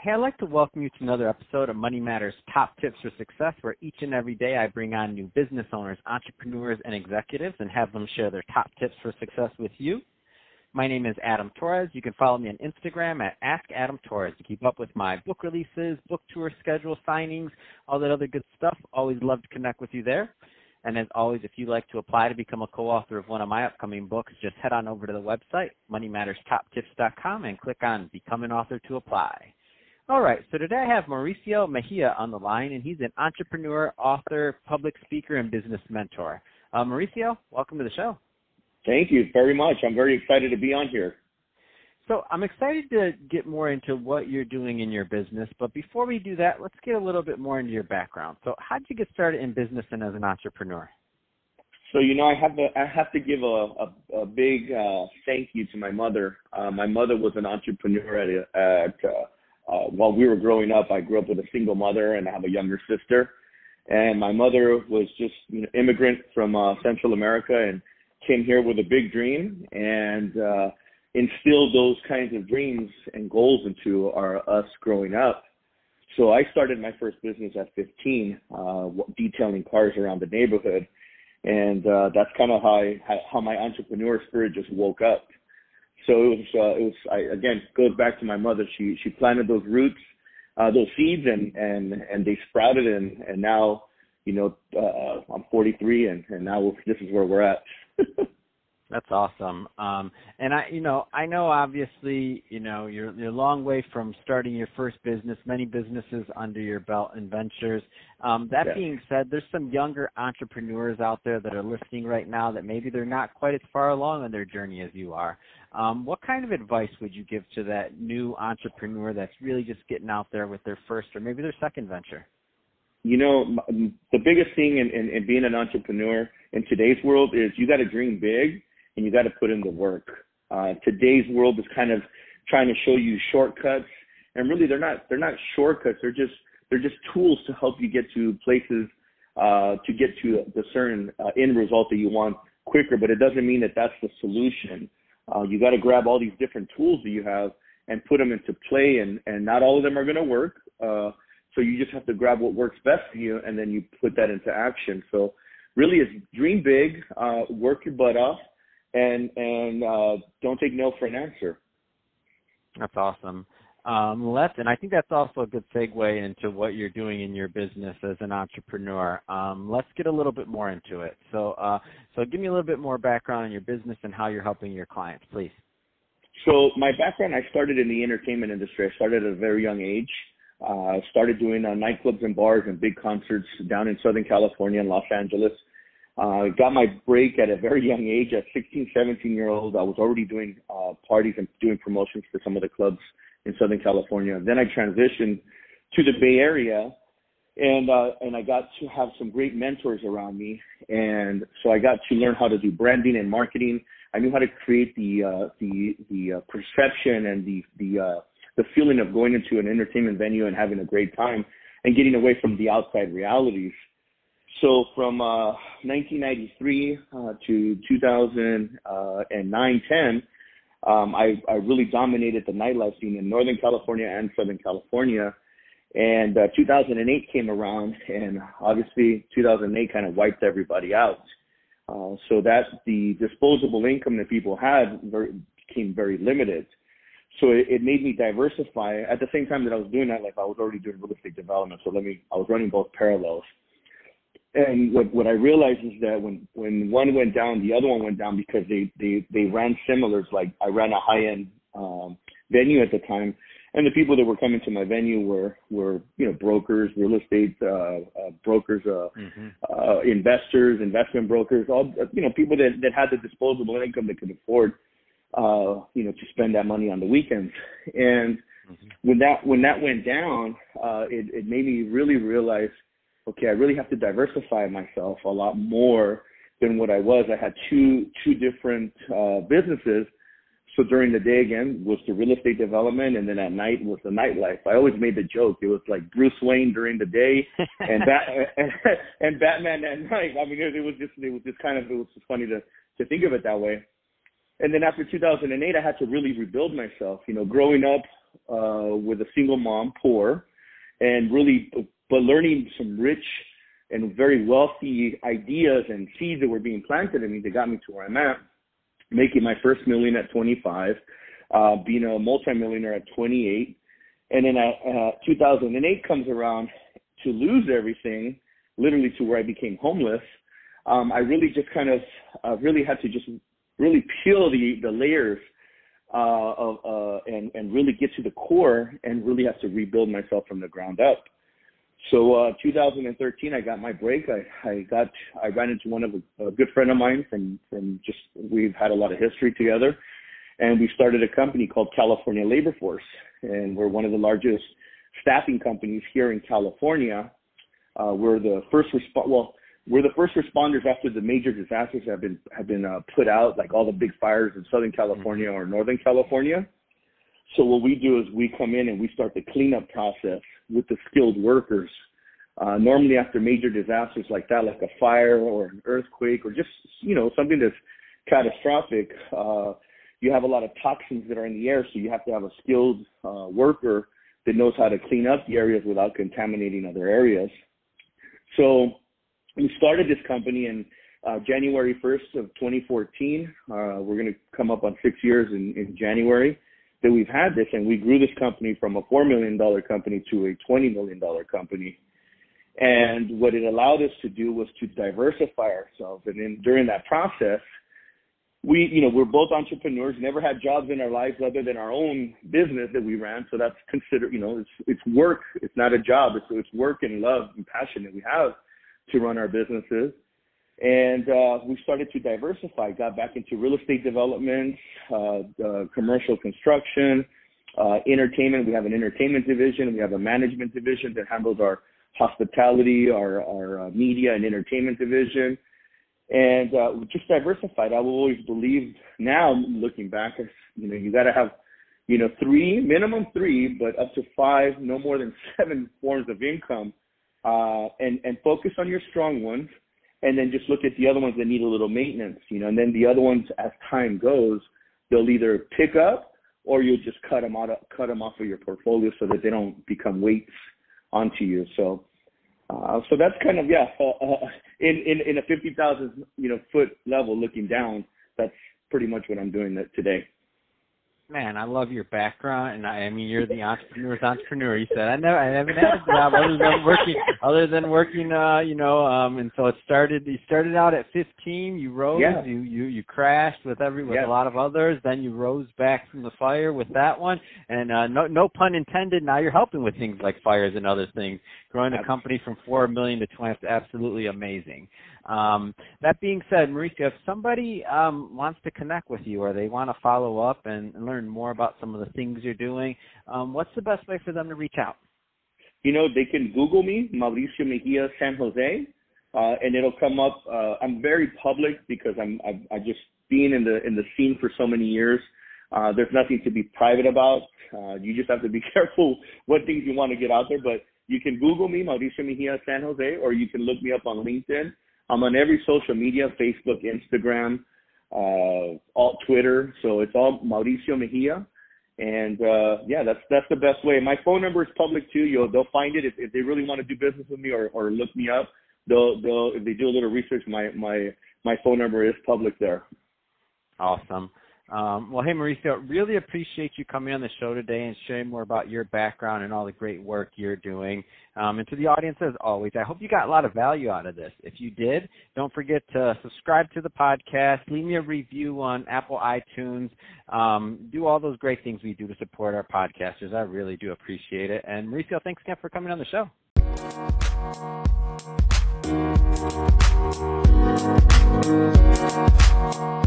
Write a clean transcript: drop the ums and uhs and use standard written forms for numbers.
Hey, I'd like to welcome you to another episode of Money Matters Top Tips for Success, where each and every day I bring on new business owners, entrepreneurs, and executives and have them share their top tips for success with you. My name is Adam Torres. You can follow me on Instagram at AskAdamTorres to keep up with my book releases, book tour schedule, signings, all that other good stuff. Always love to connect with you there. And as always, if you'd like to apply to become a co-author of one of my upcoming books, just head on over to the website, moneymatterstoptips.com, and click on Become an Author to apply. All right, so today I have Mauricio Mejia on the line, and he's an entrepreneur, author, public speaker, and business mentor. Mauricio, welcome to the show. Thank you very much. I'm very excited to be on here. So I'm excited to get more into what you're doing in your business, but before we do that, let's get a little bit more into your background. So how did you get started in business and as an entrepreneur? So, I have to give a big thank you to my mother. My mother was an entrepreneur while we were growing up. I grew up with a single mother, and I have a younger sister. And my mother was just immigrant from Central America and came here with a big dream and instilled those kinds of dreams and goals into us growing up. So I started my first business at 15, detailing cars around the neighborhood. And that's kind of how my entrepreneur spirit just woke up. So again, goes back to my mother. She planted those roots, those seeds, and they sprouted, and now, I'm 43, and now this is where we're at. That's awesome. And I know obviously, you're a long way from starting your first business, many businesses under your belt and ventures. That being said, there's some younger entrepreneurs out there that are listening right now that maybe they're not quite as far along on their journey as you are. What kind of advice would you give to that new entrepreneur that's really just getting out there with their first or maybe their second venture? The biggest thing in being an entrepreneur in today's world is you got to dream big and you got to put in the work. Today's world is kind of trying to show you shortcuts, and really they're not shortcuts. They're just tools to help you get to places, to get to the certain end result that you want quicker. But it doesn't mean that that's the solution. You got to grab all these different tools that you have and put them into play, and not all of them are going to work. So you just have to grab what works best for you, and then you put that into action. So really, it's dream big, work your butt off, and don't take no for an answer. That's awesome. And I think that's also a good segue into what you're doing in your business as an entrepreneur. Let's get a little bit more into it. So give me a little bit more background on your business and how you're helping your clients, please. So my background, I started in the entertainment industry. I started at a very young age. Started doing nightclubs and bars and big concerts down in Southern California and Los Angeles. Got my break at a very young age. At 16, 17-year-old, I was already doing parties and doing promotions for some of the clubs in Southern California. Then I transitioned to the Bay Area, and I got to have some great mentors around me. And so I got to learn how to do branding and marketing. I knew how to create the perception and the feeling of going into an entertainment venue and having a great time and getting away from the outside realities. So from 1993 to 2009-10, I really dominated the nightlife scene in Northern California and Southern California. And 2008 came around, and obviously 2008 kind of wiped everybody out. So that the disposable income that people had became very limited. So it made me diversify. At the same time that I was doing that, I was already doing real estate development. So I was running both parallels. And what I realized is that when one went down, the other one went down because they ran similars. Like I ran a high-end venue at the time, and the people that were coming to my venue were brokers, real estate brokers, investors, investment brokers, all people that had the disposable income that could afford to spend that money on the weekends. And when that went down, it made me really realize, okay, I really have to diversify myself a lot more than what I was. I had two different businesses. So during the day, again, was the real estate development, and then at night was the nightlife. I always made the joke. It was like Bruce Wayne during the day and and Batman at night. I mean, it was just funny to think of it that way. And then after 2008, I had to really rebuild myself. Growing up with a single mom, poor, and really, but learning some rich and very wealthy ideas and seeds that were being planted in me that got me to where I'm at, making my first million at 25, being a multimillionaire at 28. And then 2008 comes around to lose everything, literally to where I became homeless. I really just kind of really had to just really peel the layers and really get to the core and really have to rebuild myself from the ground up. So 2013, I got my break. I ran into one of a good friend of mine from just, we've had a lot of history together, and we started a company called California Labor Force, and we're one of the largest staffing companies here in California. We're the first responders after the major disasters have been put out, like all the big fires in Southern California or Northern California. So what we do is we come in and we start the cleanup process with the skilled workers. Normally after major disasters like that, like a fire or an earthquake or just, something that's catastrophic, you have a lot of toxins that are in the air. So you have to have a skilled worker that knows how to clean up the areas without contaminating other areas. So we started this company in January 1st of 2014. We're going to come up on 6 years in January that we've had this, and we grew this company from a $4 million company to a $20 million company. And what it allowed us to do was to diversify ourselves. And then during that process, we're both entrepreneurs, never had jobs in our lives other than our own business that we ran. So that's considered, it's work. It's not a job. It's work and love and passion that we have to run our businesses. And we started to diversify, got back into real estate development, commercial construction, entertainment. We have an entertainment division. We have a management division that handles our hospitality, our media and entertainment division. And we just diversified. I will always believe now, looking back, you got to have, minimum three, but up to 5, no more than 7 forms of income, and focus on your strong ones. And then just look at the other ones that need a little maintenance, and then the other ones, as time goes, they'll either pick up or you'll just cut them off of your portfolio so that they don't become weights onto you. So that's kind of, in a 50,000, foot level looking down, that's pretty much what I'm doing today. Man, I love your background, and I mean, you're the entrepreneur's entrepreneur. You said I haven't had a job other than working, and so you started out at 15. You rose, yeah. you crashed with a lot of others. Then you rose back from the fire with that one, and no pun intended. Now you're helping with things like fires and other things. Growing a company from 4 million to 20 is absolutely amazing. That being said, Mauricio, if somebody wants to connect with you or they want to follow up and learn more about some of the things you're doing, what's the best way for them to reach out? They can Google me, Mauricio Mejia San Jose, and it'll come up. I'm very public because I just being in the scene for so many years. There's nothing to be private about. You just have to be careful what things you want to get out there. But you can Google me, Mauricio Mejia San Jose, or you can look me up on LinkedIn. I'm on every social media, Facebook, Instagram, all Twitter. So it's all Mauricio Mejia. And that's the best way. My phone number is public too. They'll find it if they really want to do business with me or look me up. They'll if they do a little research, my phone number is public there. Awesome. Well, hey, Mauricio, really appreciate you coming on the show today and sharing more about your background and all the great work you're doing. And to the audience, as always, I hope you got a lot of value out of this. If you did, don't forget to subscribe to the podcast, leave me a review on Apple iTunes, do all those great things we do to support our podcasters. I really do appreciate it. And Mauricio, thanks again for coming on the show.